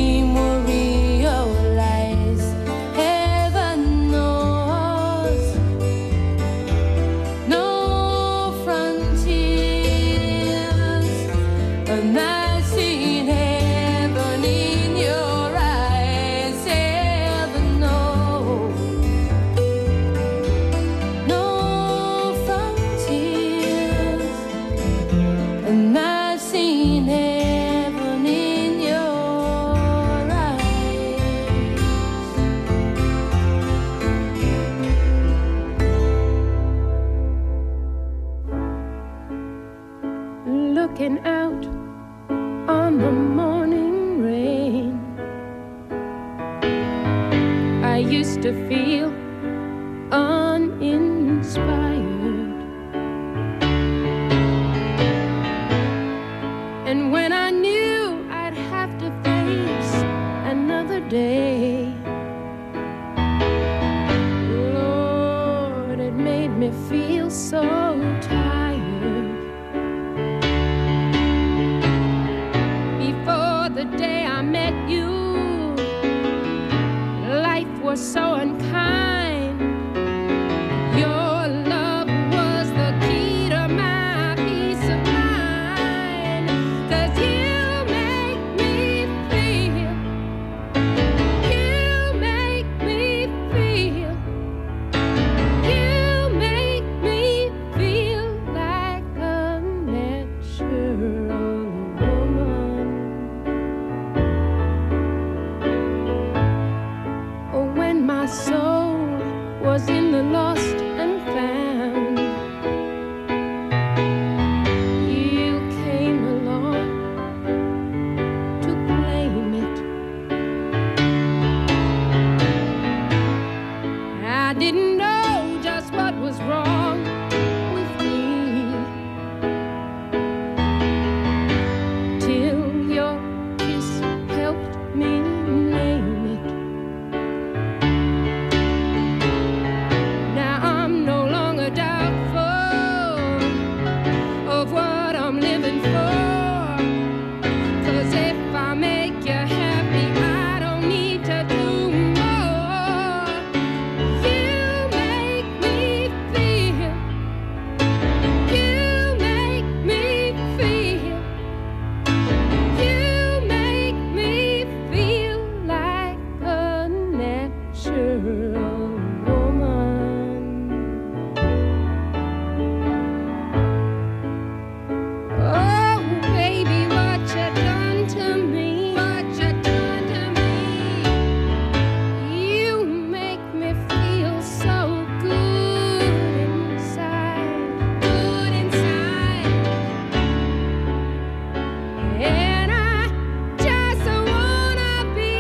dream will realize. Heaven knows no frontiers, and I've seen heaven in your eyes. Heaven knows no frontiers, and I've seen heaven in your eyes. Looking out on the morning rain, I used to feel uninspired, and when I knew I'd have to face another day, Lord, it made me feel so tired. Before the day I met you, life was so unkind. Your love was the key to my peace of mind. 'Cause you make me feel, you make me feel, you make me feel like a natural woman. Oh, when my soul was in the lost and found, you came along to claim it. I didn't know just what was wrong with me till your kiss helped me name it. Now I'm no longer doubtful of what I'm living for. 'Cause if I make you happy, I don't need to do more. You make me feel, you make me feel, you make me feel like a natural woman. Oh, baby, what you done to me? What you done to me? You make me feel so good inside, good inside. And I just wanna be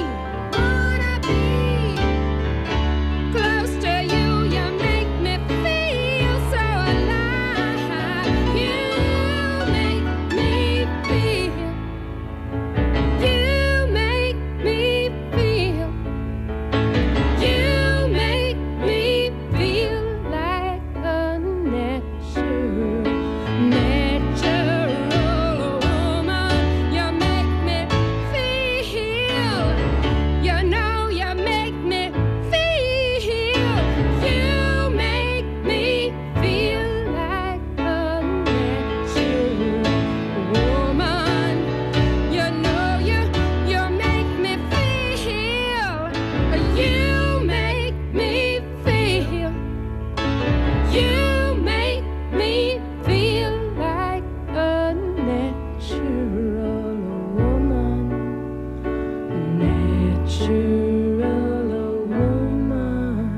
close to you. You make me feel so alive. You make me feel, you make me feel, you make me feel like a natural woman. You make me feel, you know you make me feel, you make me feel like a natural woman. You know you make me feel, you make me feel, you make me feel like a natural woman, natural woman.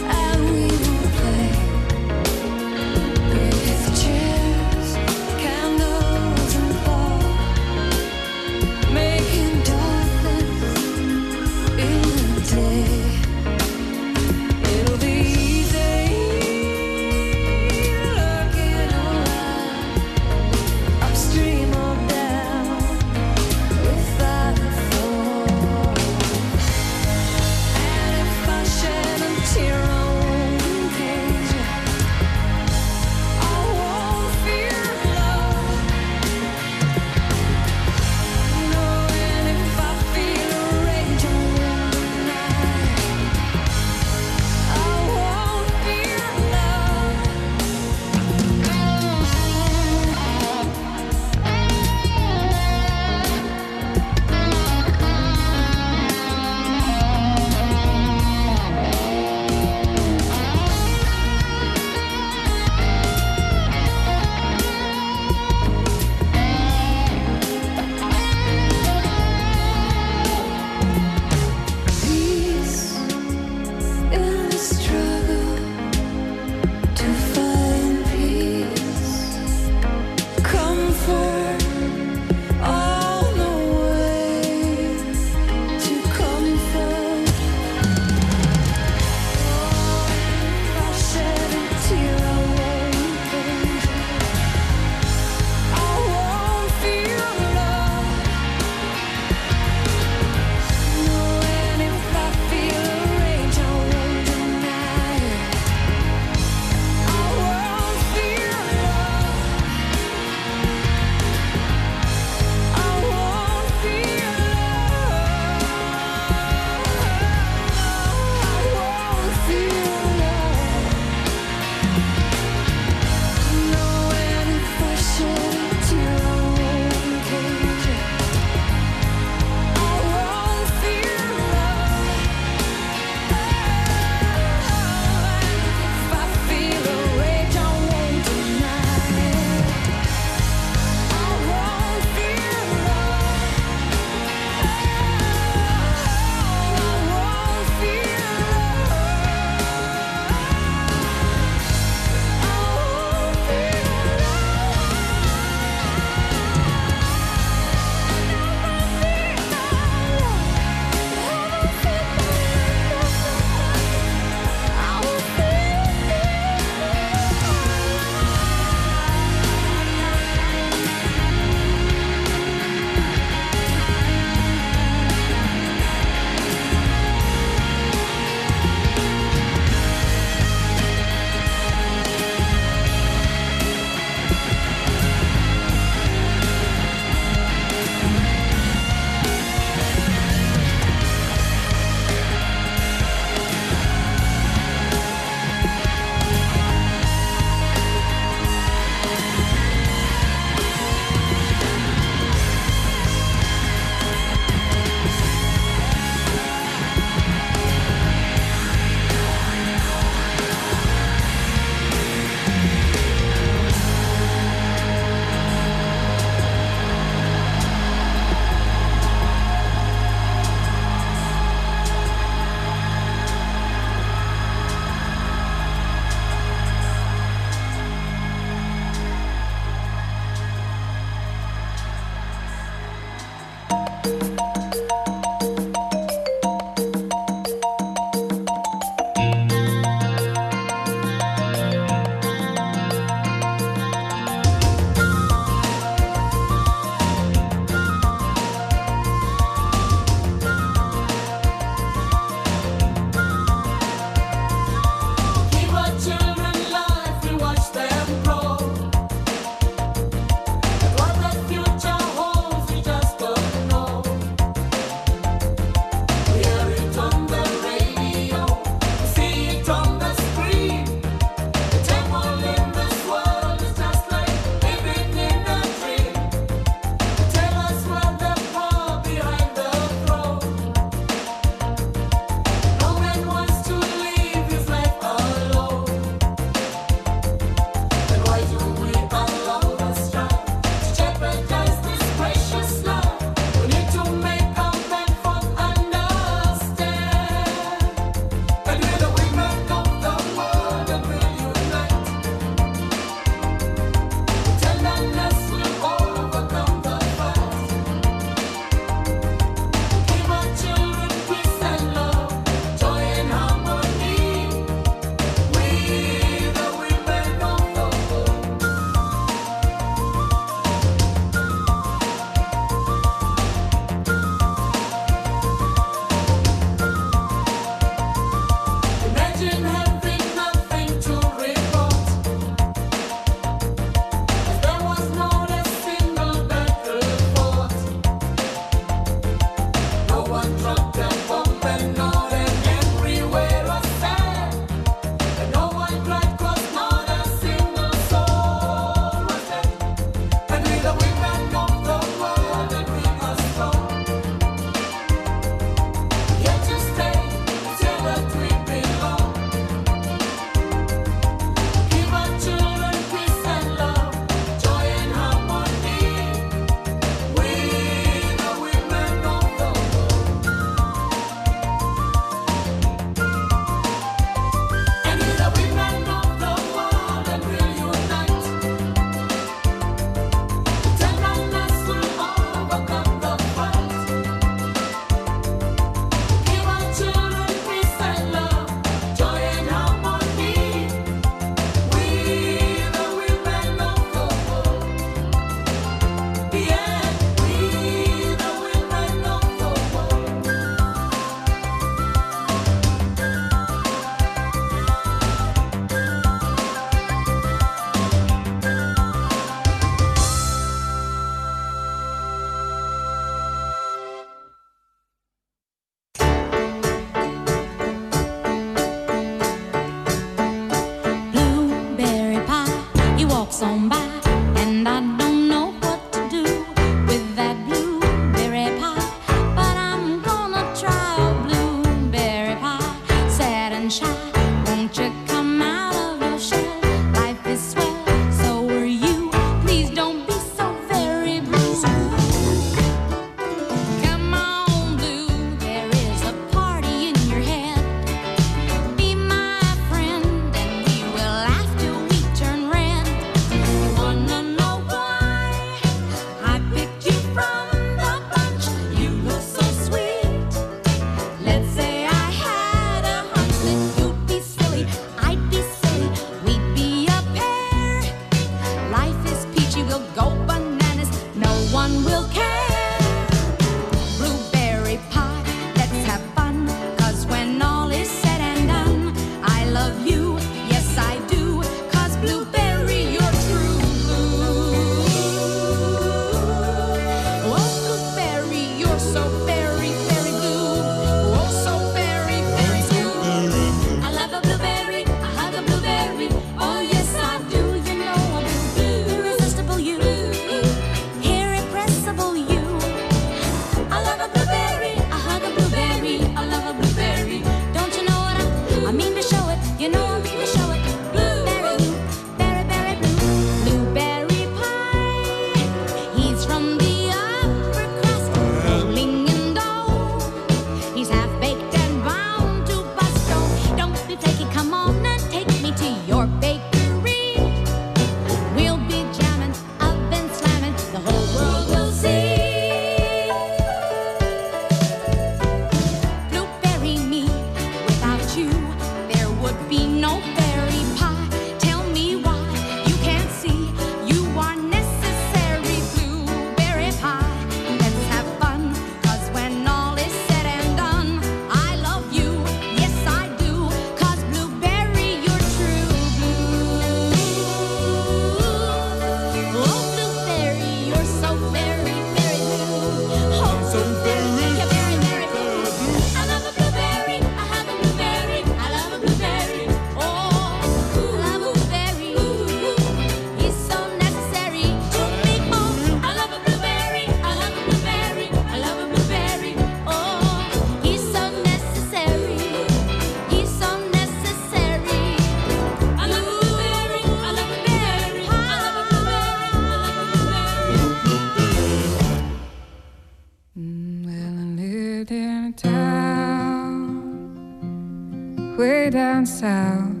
way down south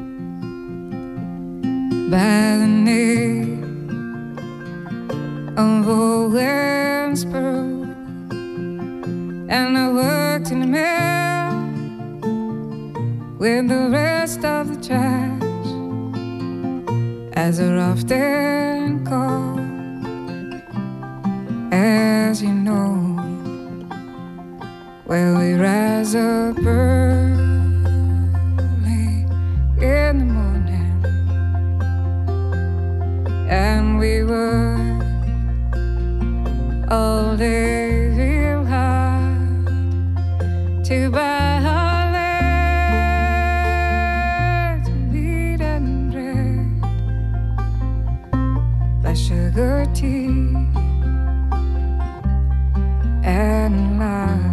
by the knee of Owensboro, and I worked in the mill with the rest of the trash, as are often called, as you know. Well, we rise up early in the morning, and we work all day real hard to buy our land, meat and bread, buy sugar, tea, and lard.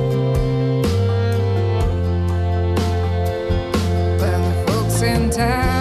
In town